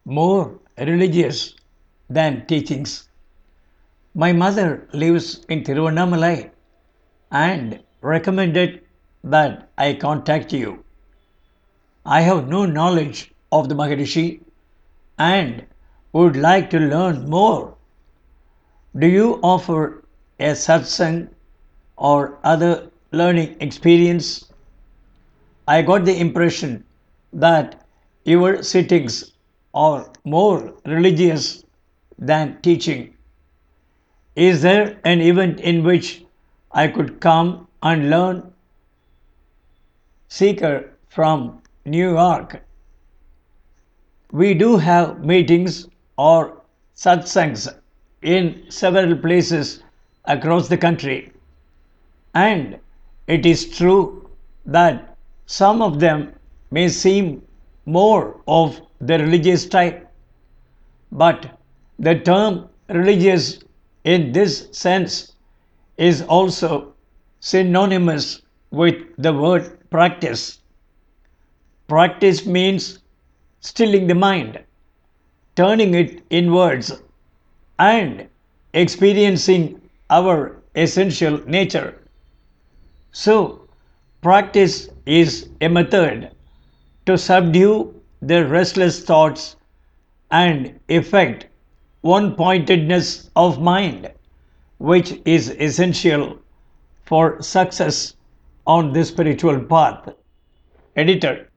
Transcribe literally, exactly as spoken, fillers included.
more religious than teachings. My mother lives in Tiruvannamalai and recommended that I contact you. I have no knowledge of the Maharishi and would like to learn more. Do you offer a satsang or other learning experience? I got the impression that your sittings are more religious than teaching. Is there an event in which I could come and learn? Seeker from New York. We do have meetings or satsangs in several places across the country, and it is true that some of them may seem more of the religious type, but the term religious in this sense is also synonymous with the word practice. Practice means stilling the mind, turning it inwards, and experiencing our essential nature. So, practice is a method to subdue the restless thoughts and effect one pointedness of mind, which is essential for success on this spiritual path. Editor.